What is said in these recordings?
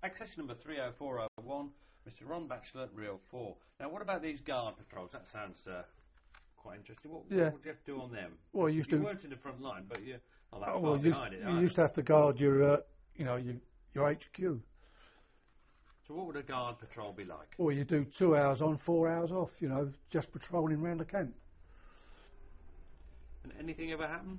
Accession number 30401, Mr. Ron Batchelor, Rio 4. Now, what about these guard patrols? That sounds quite interesting. What would you have to do on them? Well, you weren't in the front line, but you're not that far well, behind it. You used to have to guard your HQ. So what would a guard patrol be like? Well, you do 2 hours on, 4 hours off, just patrolling around the camp. And anything ever happened?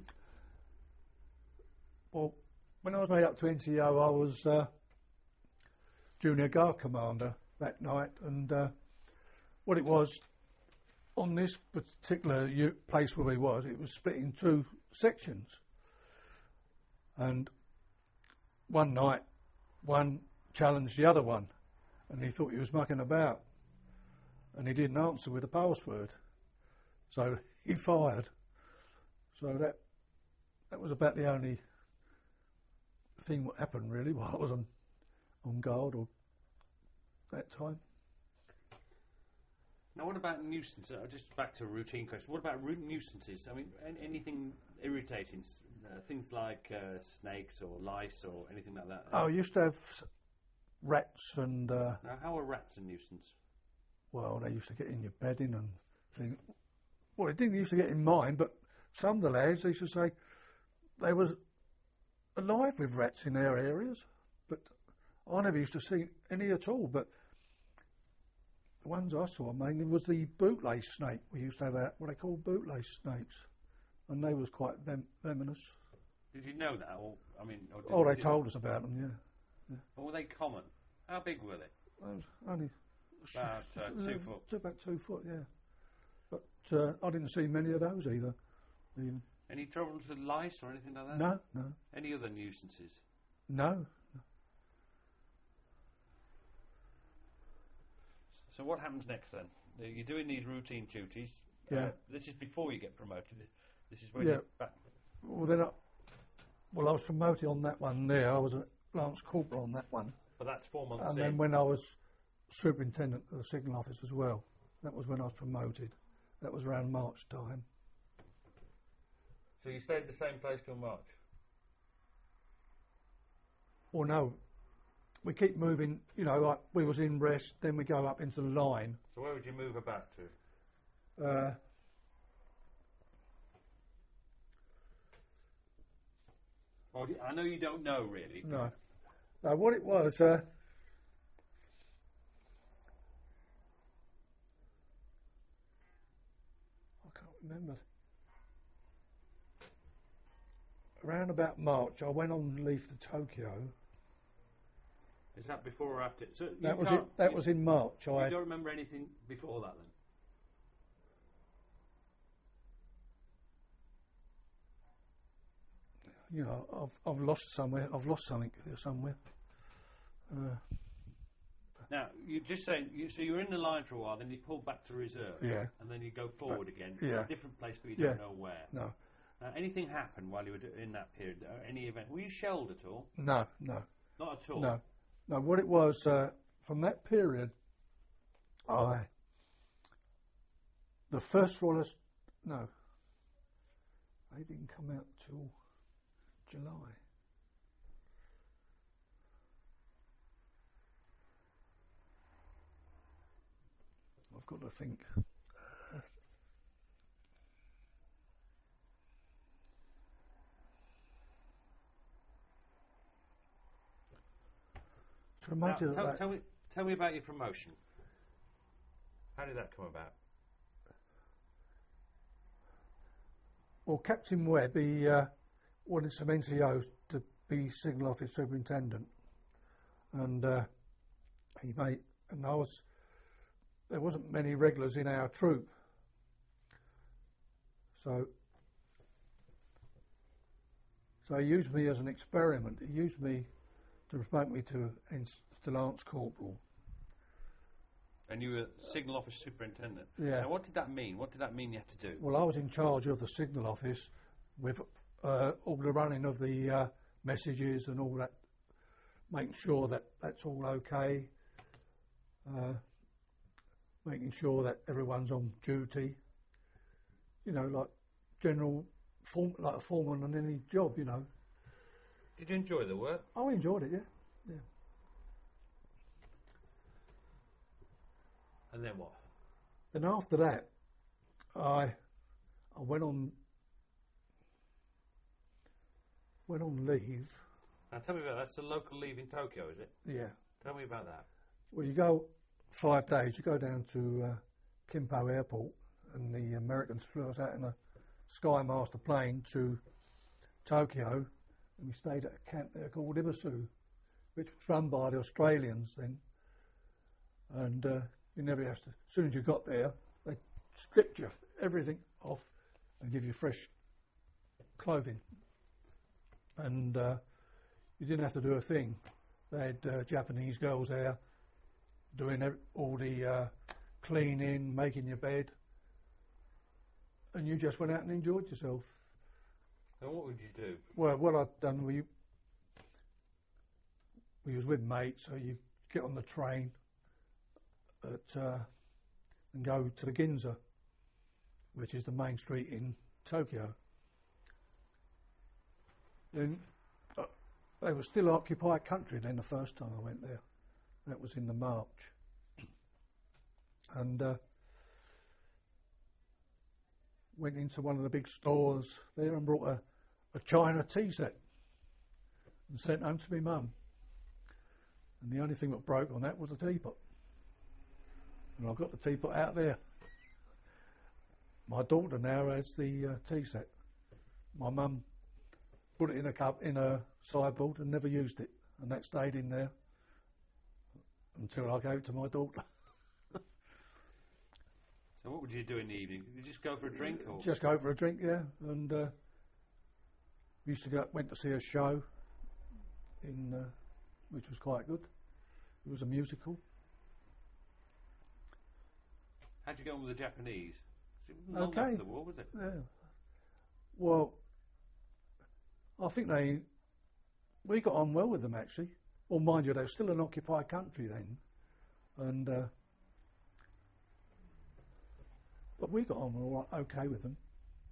Well, when I was made up to NCO, I was junior guard commander that night, and what it was, on this particular place where we was, it was split in 2 sections. And one night, one challenged the other one, and he thought he was mucking about, and he didn't answer with a password, so he fired. So that was about the only thing that happened really while I was on guard or that time. Now, what about nuisance? Just back to a routine question. What about nuisances? I mean, anything irritating? Things like snakes or lice or anything like that? Oh, I used to have rats and... Now, how are rats a nuisance? Well, they used to get in your bedding and things. Well, they didn't used to get in mine, but some of the lads, they used to say they were alive with rats in their areas, but I never used to see any at all. But the ones I saw mainly was the bootlace snake. We used to have what they call bootlace snakes, and they was quite venomous. Did you know that? They told us about them, yeah. Or were they common? How big were they? Only about 2 foot. About 2 foot, yeah. But I didn't see many of those either. Even. Any troubles with lice or anything like that? No. Any other nuisances? No. So what happens next then? You're doing these routine duties. Yeah. This is before you get promoted. This is when you're back. Well, I was promoted on that one there. I was a Lance Corporal on that one. But that's 4 months and in. then when I was Superintendent of the Signal Office as well, that was when I was promoted. That was around March time. So you stayed at the same place till March? Well, no. We keep moving, like we was in rest, then we go up into the line. So where would you move about to? Well, I know you don't know, really. No. What it was, I can't remember. Around about March, I went on leave to Tokyo. Is that before or after? So that was in March. You don't remember anything before that, then? I've lost somewhere. I've lost something somewhere. Now, you just saying, so you were in the line for a while, then you pulled back to reserve. Yeah. And then you go forward again. Yeah. A different place, but you don't know where. No. Anything happened while you were in that period? Any event? Were you shelled at all? No. Not at all? No. No, what it was, from that period, the first roller, no, they didn't come out till July. I've got to think. Now, tell me about your promotion. How did that come about? Well, Captain Webb, he wanted some NCOs to be Signal Office Superintendent, and there wasn't many regulars in our troop, so he used me as an experiment. He used me to promote me to Lance Corporal. And you were Signal Office Superintendent. Yeah. Now, what did that mean? What did that mean you had to do? Well, I was in charge of the Signal Office with all the running of the messages and all that, making sure that that's all okay, making sure that everyone's on duty, like general form, like a foreman on any job, Did you enjoy the work? I enjoyed it, yeah. And then what? Then after that, I went on leave. Now tell me about that. That's a local leave in Tokyo, is it? Yeah. Tell me about that. Well, you go 5 days. You go down to Kimpo Airport, and the Americans flew us out in a Skymaster plane to Tokyo, and we stayed at a camp there called Ibusu, which was run by the Australians then. And you never have to. As soon as you got there, they stripped you everything off and give you fresh clothing. And you didn't have to do a thing. They had Japanese girls there doing all the cleaning, making your bed, and you just went out and enjoyed yourself. And what would you do? Well, what I'd done, we was with mates, so you get on the train and go to the Ginza, which is the main street in Tokyo. Then they were still occupied country then the first time I went there. That was in the March. And went into one of the big stores there and brought a China tea set and sent home to my mum. And the only thing that broke on that was the teapot. And I've got the teapot out there. My daughter now has the tea set. My mum put it in a cup in a sideboard and never used it, and that stayed in there until I gave it to my daughter. So what would you do in the evening? Did you just go for a drink? Or? Just go for a drink, yeah. And we used to went to see a show in which was quite good. It was a musical. How'd you go on with the Japanese? It wasn't long after the war, was it? Yeah. Well, I think we got on well with them actually. Well, mind you, they were still an occupied country then, and but we got on all right, okay with them.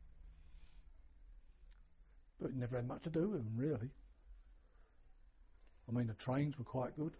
But never had much to do with them really. I mean, the trains were quite good.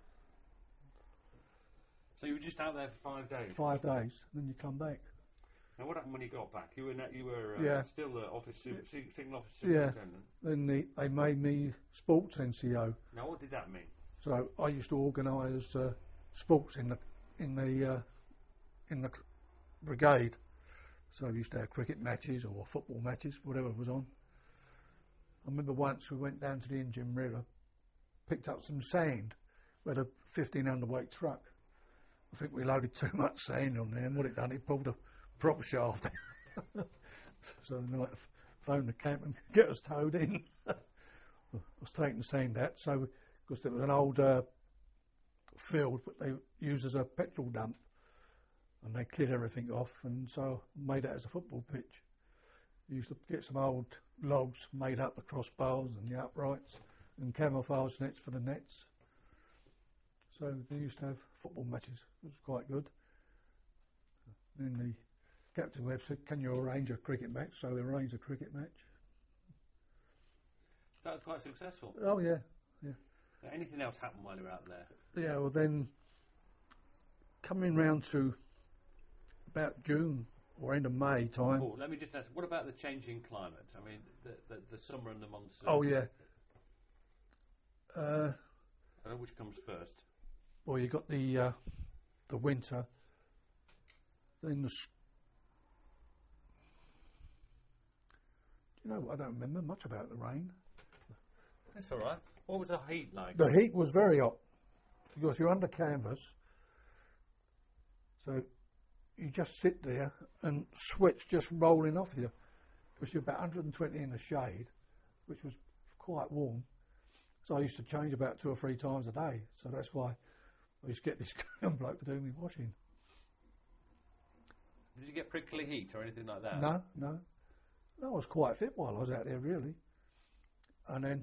So you were just out there for 5 days? 5 days, and then you come back. Now what happened when you got back? You were Yeah. still the signal officer Yeah. superintendent? Then they made me sports NCO. Now what did that mean? So I used to organise sports in the brigade. So we used to have cricket matches or football matches, whatever was on. I remember once we went down to the Indian River, picked up some sand. We had a 15 underweight truck. I think we loaded too much sand on there, and what it done, it pulled a prop shaft. So then I phoned the camp and get us towed in. I was taking the sand out, so because there was an old field, but they used as a petrol dump, and they cleared everything off, and so I made it as a football pitch. We used to get some old logs, made up the crossbars and the uprights, and camouflage nets for the nets. So they used to have football matches. It was quite good. Then the Captain Webb said, "Can you arrange a cricket match?" So we arranged a cricket match. That was quite successful. Oh yeah, yeah. Now, anything else happened while you were out there? Yeah, well then, coming round to about June or end of May time. Oh, let me just ask, what about the changing climate? I mean, the summer and the monsoon. Oh yeah. I don't know which comes first. Well, you got the winter, then you know, I don't remember much about the rain. That's all right. What was the heat like? The heat was very hot because you're under canvas, so you just sit there and sweat's just rolling off you because you're about 120 in the shade, which was quite warm. So I used to change about 2 or 3 times a day. So that's why I used to get this bloke to do me washing. Did you get prickly heat or anything like that? No. I was quite fit while I was out there, really. And then,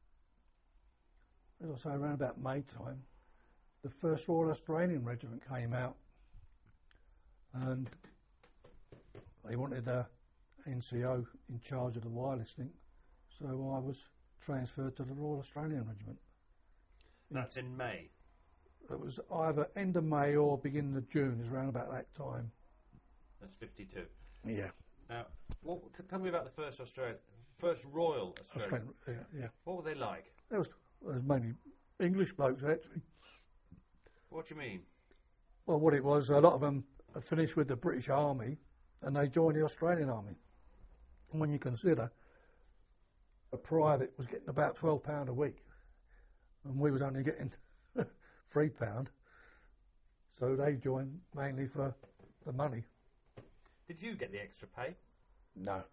as I say, around about May time, the first Royal Australian Regiment came out, and they wanted a NCO in charge of the wireless link, so I was transferred to the Royal Australian Regiment. That's in May? It was either end of May or beginning of June, is around about that time. That's 52. Yeah. Now, tell me about the first Royal Australian. Yeah. What were they like? There was mainly English blokes, actually. What do you mean? Well, what it was, a lot of them had finished with the British Army and they joined the Australian Army. And when you consider a private was getting about £12 a week and we was only getting £3, so they joined mainly for the money. Did you get the extra pay? No.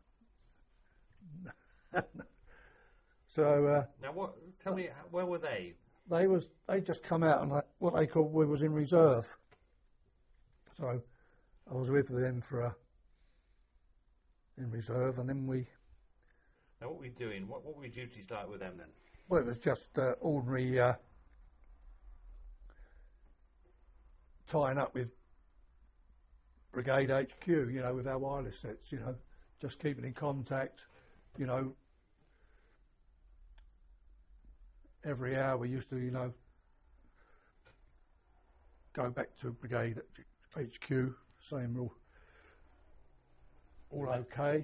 So now, tell me, where were they? They just come out and what they called, we was in reserve. So I was with them in reserve, and then Now, what were you doing? What were your duties like with them then? Well, it was just ordinary tying up with Brigade HQ, with our wireless sets, just keeping in contact, every hour we used to, go back to Brigade HQ, saying we're all okay.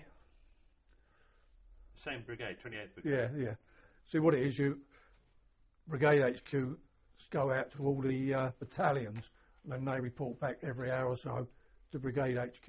Same brigade, 28th Brigade. Yeah. See what it is, Brigade HQ go out to all the battalions, and then they report back every hour or so to Brigade HQ.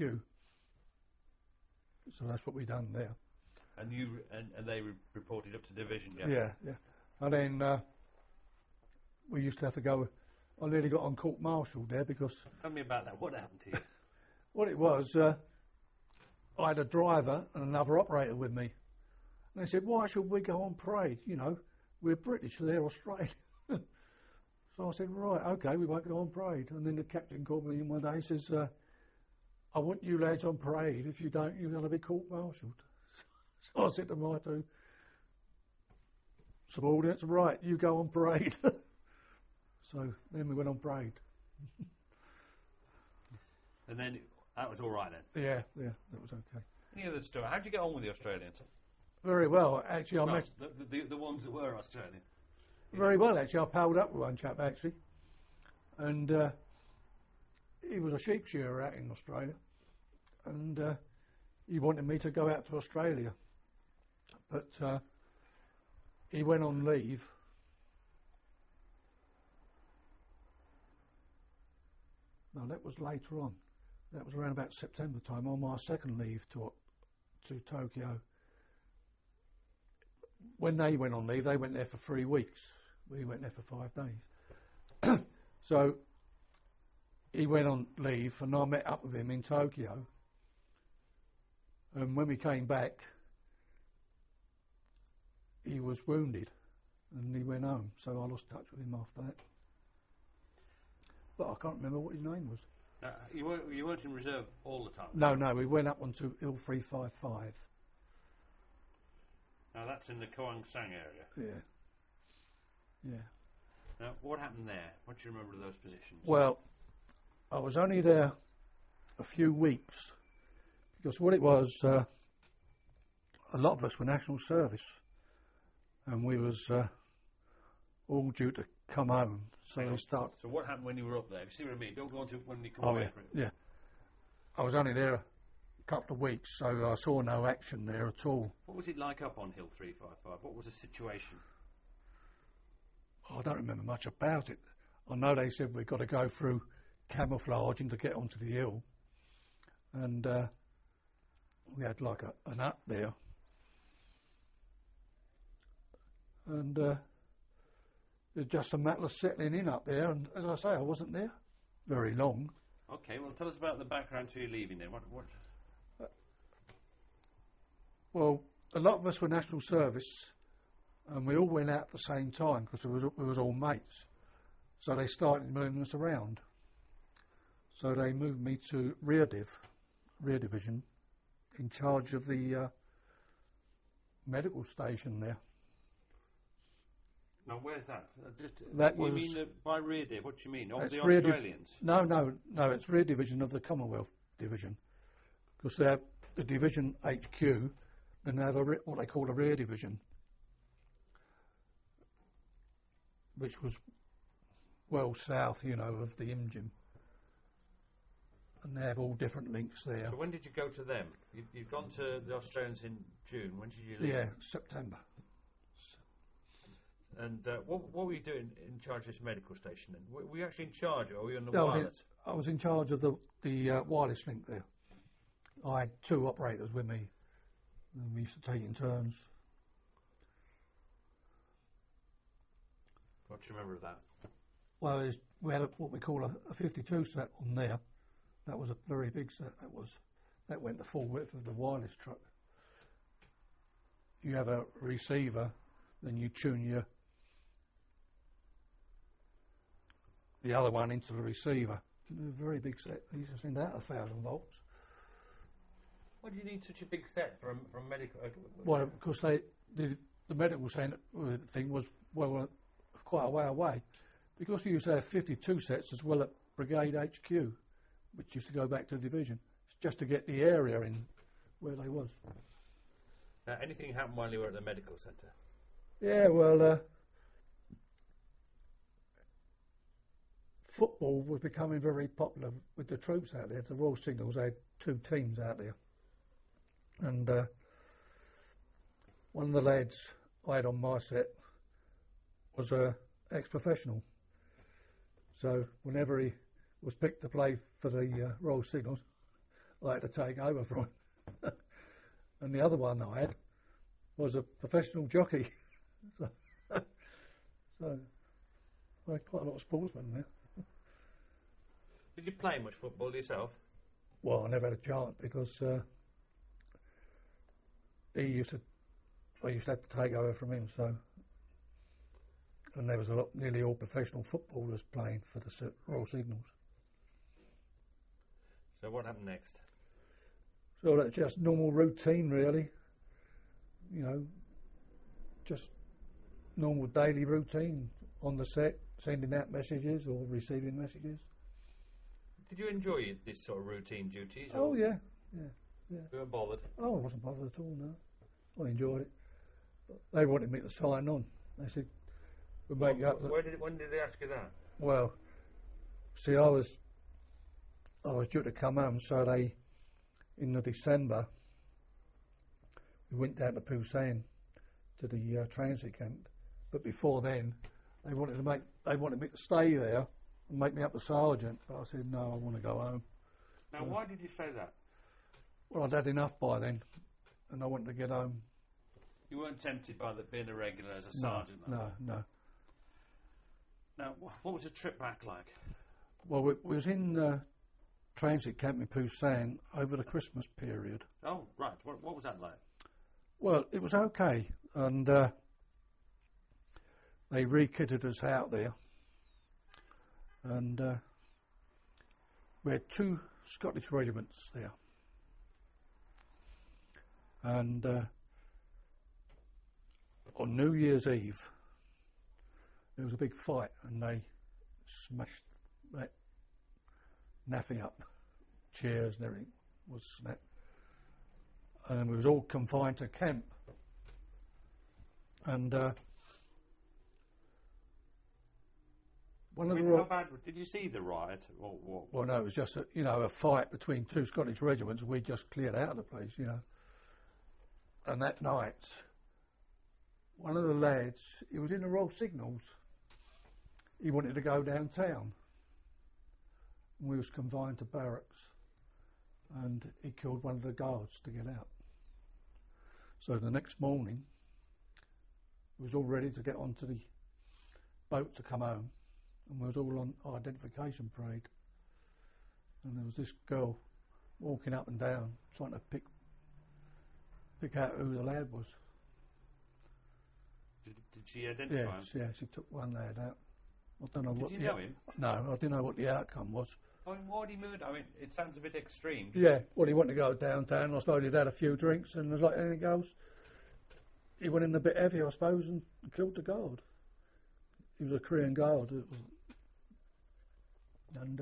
So that's what we done there. And they reported up to division, yeah? Yeah. And then we used to have to go. I nearly got on court-martialed there because. Tell me about that. What happened to you? What it was, I had a driver and another operator with me. And they said, why should we go on parade? We're British, they're Australian. So I said, right, okay, we won't go on parade. And then the captain called me in one day and says, I want you lads on parade. If you don't, you're going to be court-martialed. So I said to my two subordinates, right, you go on parade. So then we went on parade. And then that was all right then? Yeah, that was okay. Any other story? How did you get on with the Australians? Very well, actually. I met the ones that were Australian. Very well, actually. I palled up with one chap, actually. And he was a sheep shearer out in Australia. And he wanted me to go out to Australia. But he went on leave. No, that was later on. That was around about September time, on my second leave to Tokyo. When they went on leave, they went there for 3 weeks. We went there for 5 days. So he went on leave, and I met up with him in Tokyo. And when we came back, he was wounded, and he went home. So I lost touch with him after that. But I can't remember what his name was. You weren't in reserve all the time? No, we went up onto Hill 355. Now that's in the Koang Sang area? Yeah. Now, what happened there? What do you remember of those positions? Well, I was only there a few weeks, because what it was, a lot of us were national service, and we was all due to come home. So they start. So what happened when you were up there? You see what I mean? Don't go on to when you come away from it. Yeah. I was only there a couple of weeks, so I saw no action there at all. What was it like up on Hill 355? What was the situation? I don't remember much about it. I know they said we've got to go through camouflaging to get onto the hill, and we had like an hut there, and it's just a matter of settling in up there. And as I say, I wasn't there very long. Okay, well, tell us about the background to you leaving then. What? Well, a lot of us were national service, and we all went out at the same time because we was all mates. So they started moving us around. So they moved me to rear division, in charge of the medical station there. Now, where's that? You mean by rear div? What do you mean? Of the rear Australians? No, it's rear division of the Commonwealth division, because they have the division HQ, then they have what they call a rear division, which was well south, you know, of the Imgim. And they have all different links there. So when did you go to them? You've gone to the Australians in June. When did you leave? Yeah, September. And what were you doing in charge of this medical station then? Were you actually in charge, or were you on the No, wireless? I was in charge of the wireless link there. I had 2 operators with me, and we used to take in turns. What do you remember of that? Well, we had what we call a 52 set on there. That was a very big set. That went the full width of the wireless truck. You have a receiver, then you tune the other one into the receiver. A very big set. They used to send out 1,000 volts. Why do you need such a big set from medical? Well, because the medical thing was quite a way away. Because we used to have 52 sets as well at Brigade HQ, which used to go back to the division, just to get the area in where they was. Now, anything happened while you were at the medical centre? Yeah, well, football was becoming very popular with the troops out there. The Royal Signals had 2 teams out there. And one of the lads I had on my set was a ex-professional. So whenever he was picked to play for the Royal Signals, I had to take over from him. And the other one I had was a professional jockey. So I had quite a lot of sportsmen there. Did you play much football yourself? Well, I never had a chance because I used to have to take over from him. So, and there was nearly all professional footballers playing for the Royal Signals. So what happened next? So that's just normal routine, really. You know, just normal daily routine on the set, sending out messages or receiving messages. Did you enjoy this sort of routine duties? Oh, yeah. You weren't bothered? Oh, I wasn't bothered at all, no. I enjoyed it. But they wanted me to sign on. They said, we'll make you up. When did they ask you that? Well, see, I was due to come home, so in the December, we went down to Busan to the transit camp. But before then, they wanted me to stay there and make me up a sergeant. But I said, no, I want to go home. Now, why did you say that? Well, I'd had enough by then, and I wanted to get home. You weren't tempted by being a regular as a sergeant? No. Now, what was the trip back like? Well, we was in transit camp in Busan over the Christmas period. Oh, right. What was that like? Well, it was okay, and they re-kitted us out there, and we had 2 Scottish regiments there, and on New Year's Eve there was a big fight, and they smashed that naffy up, chairs and everything was snapped, and we was all confined to camp. And how bad did you see the riot? Well, no, it was just a fight between 2 Scottish regiments. We just cleared out of the place, you know. And that night, one of the lads, he was in the Royal Signals. He wanted to go downtown. And we was confined to barracks, and he killed one of the guards to get out. So the next morning, we was all ready to get onto the boat to come home, and we was all on identification parade. And there was this girl walking up and down, trying to pick out who the lad was. Did she identify him? Yeah, she took one lad out. I don't know Did what. you know him? No, I didn't know what the outcome was. I mean, why did he murder? I mean, it sounds a bit extreme. Yeah, well, he wanted to go downtown. I suppose he'd had a few drinks, and as like anything else, he went in a bit heavy, I suppose, and killed the guard. He was a Korean guard. And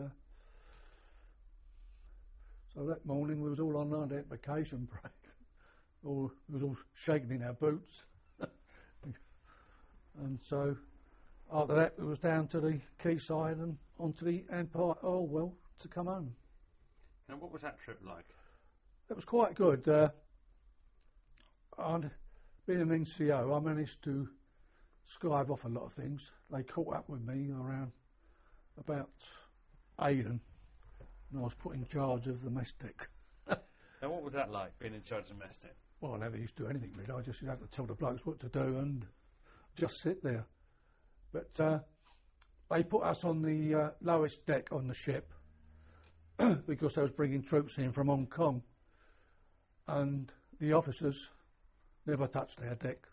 so that morning we was all on identification parade. We was all shaking in our boots. And so after that, it was down to the quayside and onto the Empire Oil Well to come home. And what was that trip like? It was quite good. I'd been an NCO. I managed to skive off a lot of things. They caught up with me around about Aden, and I was put in charge of the mess deck. And what was that like, being in charge of mess deck? Well, I never used to do anything really. I just had to tell the blokes what to do and just sit there. But they put us on the lowest deck on the ship because they was bringing troops in from Hong Kong, and the officers never touched their deck.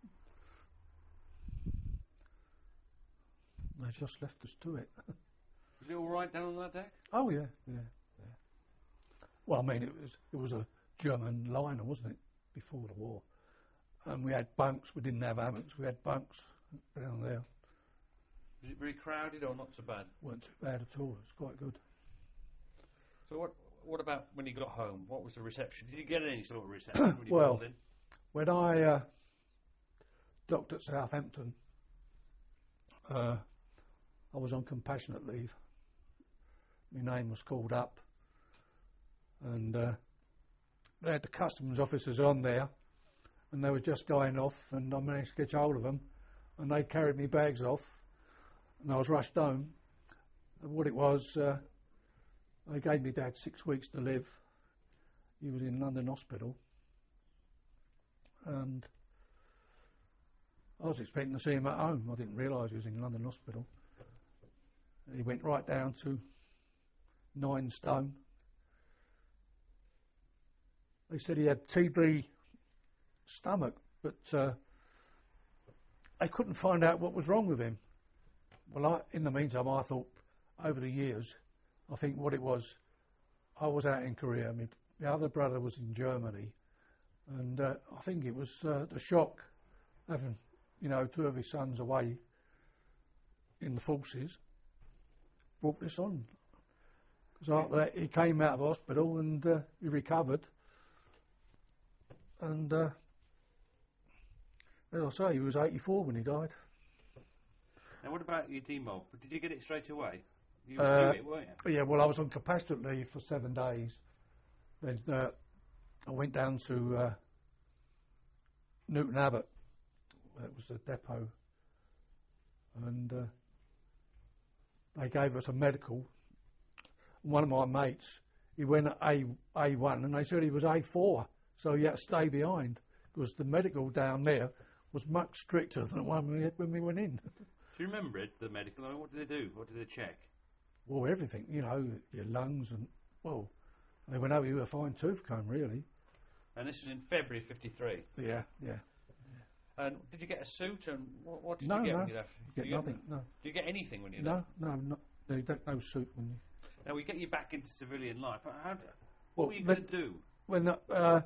They just left us to it. Was it all right down on that deck? Oh yeah. Well, I mean, it was a German liner, wasn't it, before the war? And we had bunks. We didn't have hammocks. We had bunks down there. Was it very crowded or not so bad? Weren't too bad at all. It's quite good. So what about when you got home? What was the reception? Did you get any sort of reception when you Well, called in? when I docked at Southampton, I was on compassionate leave. My name was called up, and they had the customs officers on there, and they were just going off, and I managed to get hold of them, and they carried me bags off, and I was rushed home. And what it was, they gave me Dad 6 weeks to live. He was in London Hospital, and I was expecting to see him at home. I didn't realise he was in London Hospital. He went right down to 9 stone. They said he had TB stomach, but they couldn't find out what was wrong with him. Well, in the meantime, I thought over the years, I think what it was, I was out in Korea. My other brother was in Germany, and I think it was the shock having, 2 of his sons away in the forces brought this on. Because after that, he came out of hospital and he recovered. And as I say, he was 84 when he died. And what about your demob? Did you get it straight away? You knew it, weren't you? Yeah, well, I was on compassionate leave for 7 days. Then I went down to Newton Abbot. It was the depot. And they gave us a medical. One of my mates, he went at A1 and they said he was A4, so he had to stay behind because the medical down there was much stricter than the one we had when we went in. Do you remember it, the medical? I mean, what did they do? What did they check? Well, everything, your lungs and, well, they went over you with a fine tooth comb, really. And this was in February '53? Yeah. And did you get a suit? And what did No, you get no. when you left? You get nothing, no. Do you get anything when you No, left? you don't no suit when you... Now, we get you back into civilian life. What Well, were you going to do? When do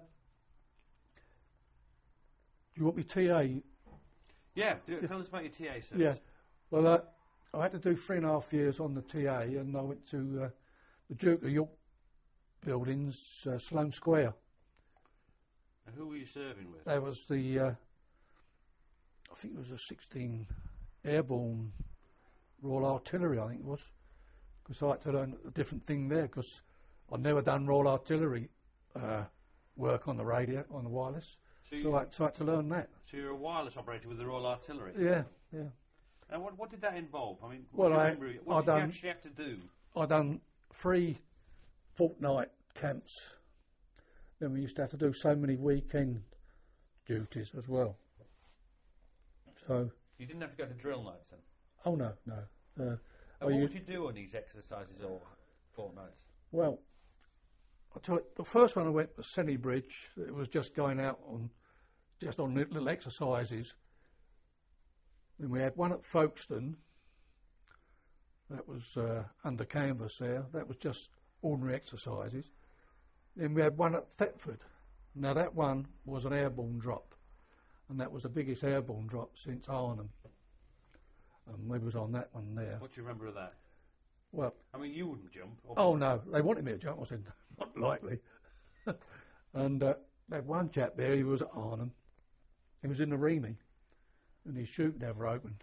you want me TA? Yeah, tell us about your TA service. Yeah. Well, I had to do 3.5 years on the TA, and I went to the Duke of York buildings, Sloane Square. And who were you serving with? There was the, I think it was a 16 Airborne Royal Artillery, I think it was, because I had to learn a different thing there, because I'd never done Royal Artillery work on the radio, on the wireless, so I had to learn that. So you're a wireless operator with the Royal Artillery? Yeah. And what did that involve? I mean, Well, what did you actually have to do? I done 3 fortnight camps. Then we used to have to do so many weekend duties as well. So. You didn't have to go to drill nights then? Oh no. And what would you do on these exercises or fortnights? Well, I'll tell you, the first one I went to Senny Bridge. It was just going out on little exercises. Then we had one at Folkestone. That was under canvas there. That was just ordinary exercises. Then we had one at Thetford. Now that one was an airborne drop, and that was the biggest airborne drop since Arnhem. And we was on that one there. What do you remember of that? Well, I mean, you wouldn't jump. Oh no, they wanted me to jump. I said, not likely. And there had one chap there. He was at Arnhem. He was in the Remy, and his chute never opened.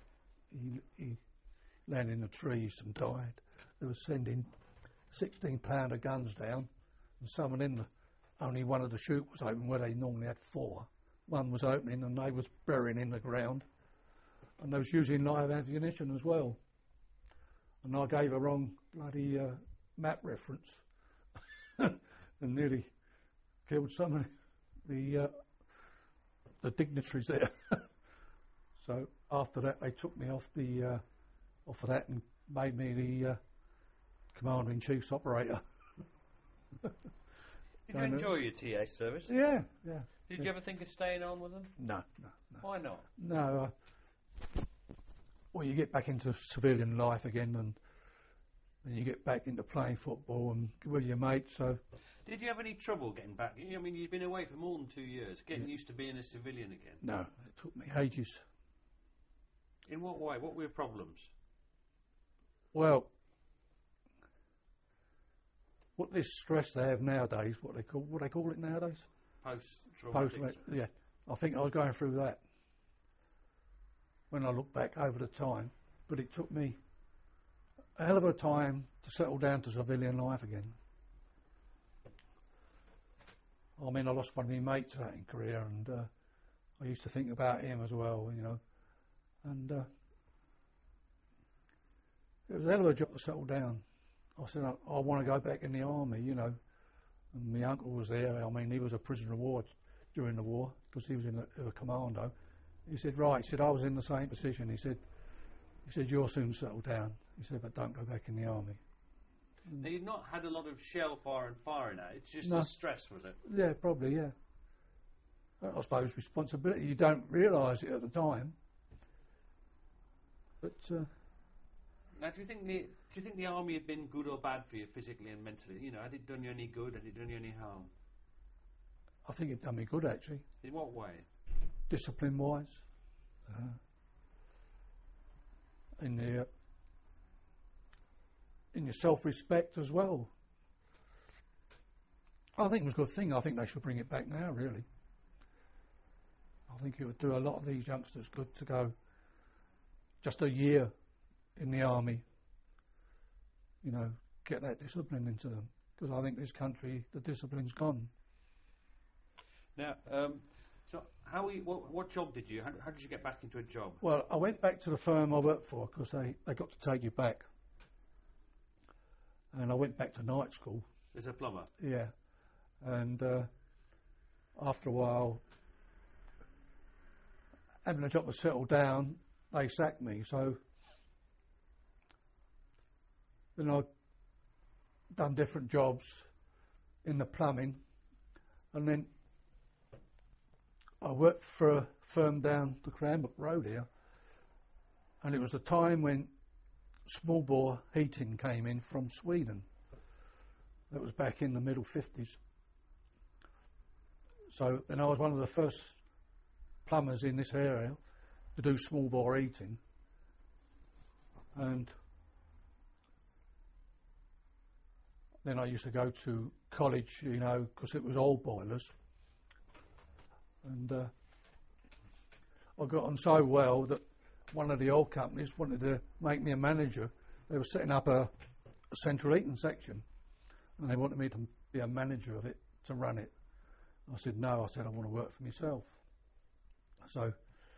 he landed in the trees and died. They were sending 16-pounder guns down, and some of them, only one of the chute was open where they normally had 4. One was opening and they was burying in the ground, and they was using live ammunition as well. And I gave a wrong bloody map reference and nearly killed some of the dignitaries there. So after that, they took me off of that and made me the Commander-in-Chief's operator. Did you enjoy your TA service? Yeah. Did you ever think of staying on with them? No. Why not? No. Well, you get back into civilian life again, and you get back into playing football and with your mates. So, did you have any trouble getting back? I mean, you've been away for more than 2 years, getting used to being a civilian again. No, it took me ages. In what way? What were your problems? Well, what this stress they have nowadays, what they call it nowadays? Post-traumatic. Yeah, I think I was going through that when I look back over the time, but it took me a hell of a time to settle down to civilian life again. I mean, I lost one of my mates out in Korea, and I used to think about him as well, you know, and it was a hell of a job to settle down. I said, I want to go back in the army, you know, and my uncle was there. I mean, he was a prisoner of war during the war because he was in a commando. He said, right, he said, I was in the same position. He said, you'll soon settle down. He said, but don't go back in the army. Now, you've not had a lot of shell fire and firing out. It's just No. the stress, was it? Yeah, probably, yeah. I suppose responsibility, you don't realise it at the time. But Now, do you think the army had been good or bad for you physically and mentally? You know, had it done you any good? Had it done you any harm? I think it done me good, actually, In what way? discipline-wise. In your self-respect as well. I think it was a good thing. I think they should bring it back now, really. I think it would do a lot of these youngsters good to go just a year in the army, you know, get that discipline into them. Because I think this country, the discipline's gone. Now, so what job did you? How did you get back into a job? Well, I went back to the firm I worked for because they got to take you back. And I went back to night school. As a plumber? Yeah. And after a while, having a job to settle down, they sacked me. So then I done different jobs in the plumbing, and then I worked for a firm down the Cranbrook Road here, and it was the time when small bore heating came in from Sweden. That was back in the middle 50s. So then I was one of the first plumbers in this area to do small bore heating, and then I used to go to college, you know, because it was old boilers, and I got on so well that one of the old companies wanted to make me a manager. They were setting up a central heating section, and they wanted me to be a manager of it, to run it. I said no. I said I want to work for myself. So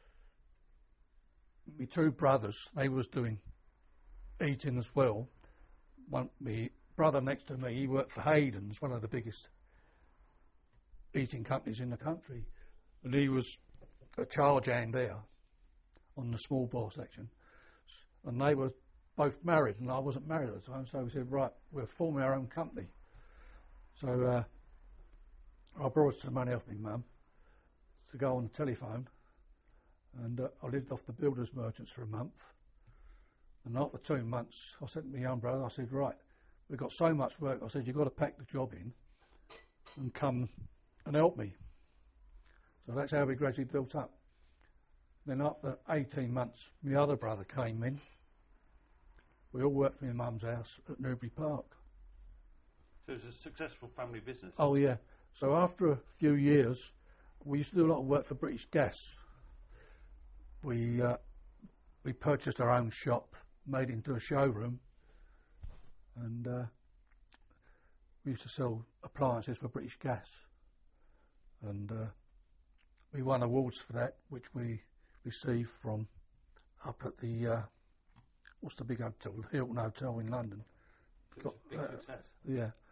my 2 brothers, they was doing heating as well. My brother next to me, he worked for Hayden's, one of the biggest heating companies in the country, and he was a charge hand there on the small bore section, and they were both married, and I wasn't married at the time. So we said, right, we're forming our own company. So I borrowed some money off my mum to go on the telephone, and I lived off the builders merchants for a month. And after 2 months, I said to my young brother, I said, right, we've got so much work. I said, you've got to pack the job in and come and help me. So that's how we gradually built up. Then after 18 months, my other brother came in. We all worked for my mum's house at Newbury Park. So it was a successful family business. Oh, yeah. So after a few years, we used to do a lot of work for British Gas. We we purchased our own shop, made into a showroom, and we used to sell appliances for British Gas, and we won awards for that, which we received from up at the what's the big hotel, Hilton Hotel in London. It was a big success. Yeah,